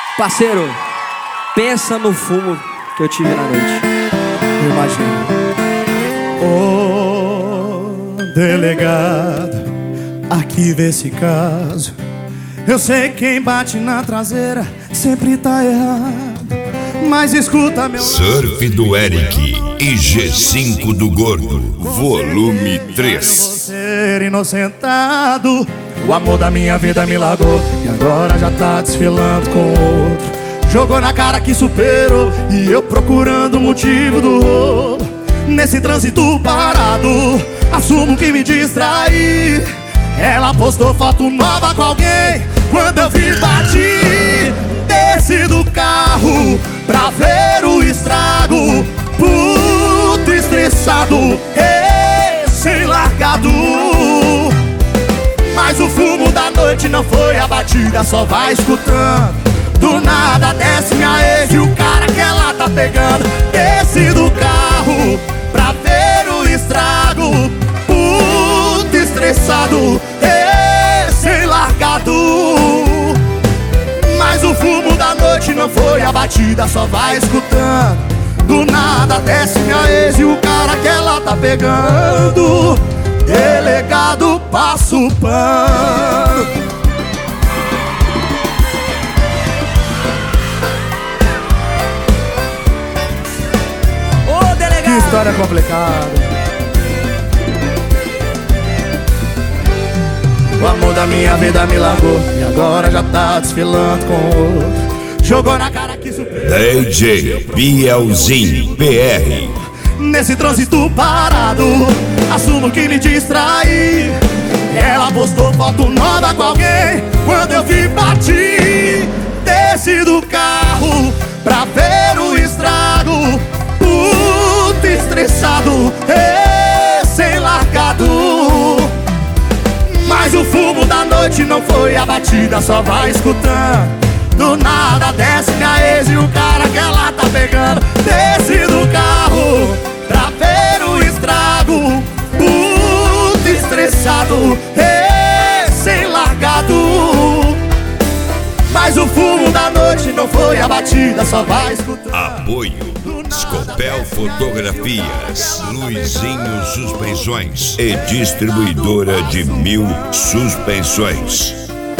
Parceiro, pensa no fumo que eu tive na noite. Eu imagino. Ô delegado, arquiva esse caso. Eu sei que quem bate na traseira sempre tá errado, mas escuta meu Surf do Eric e G5 do Gordo, volume 3. Ser inocentado, o amor da minha vida me largou e agora já tá desfilando com outro. Jogou na cara que superou e eu procurando o motivo do rolo. Nesse trânsito parado, assumo que me distraí. Ela postou foto nova com alguém. Quando eu vi, bati. Desci do carro pra ver o estrago. Puto estressado, recém-largado. Mas o fumo da noite não foi a batida, só vai escutando. Do nada desce minha ex e o cara que ela tá pegando. Desci do carro pra ver o estrago. Puto estressado, recém-largado. Mas o fumo da noite não foi a batida, só vai escutando. Do nada desce minha ex e o cara que ela tá pegando. Delegado, passa o pano. Que história complicada. O amor da minha vida me largou e agora já tá desfilando com outro. Jogou na cara que superou. DJ Bielzinho PR. Nesse trânsito parado, assumo que me distraí. Ela postou foto nova com alguém. Quando eu vi, bati. Desci do carro pra ver o estrago. Puto estressado, recém-largado. Mas o fumo da noite não foi a batida, só vai escutando. Do nada desce minha ex e o cara que ela tá pegando. Desce do carro pra ver o estrago. Puto estressado, recém-largado. Mas o fumo da noite não foi a batida, só vai escutando. Apoio Scopel Fotografias, Luizinho Suspensões e distribuidora de 1000 suspensões.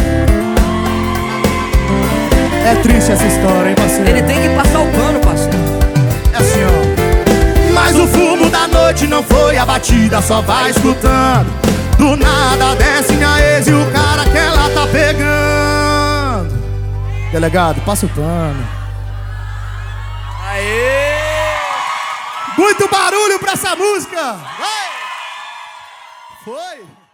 É triste essa história, hein, parceiro? Ele tem que passar o pano, parceiro. É assim, ó. Mas o fumo da noite não foi a batida, só vai escutando. Do nada desce minha ex e o cara que ela tá pegando. Delegado, passa o pano. Aê! Muito barulho pra essa música! Vai! Foi!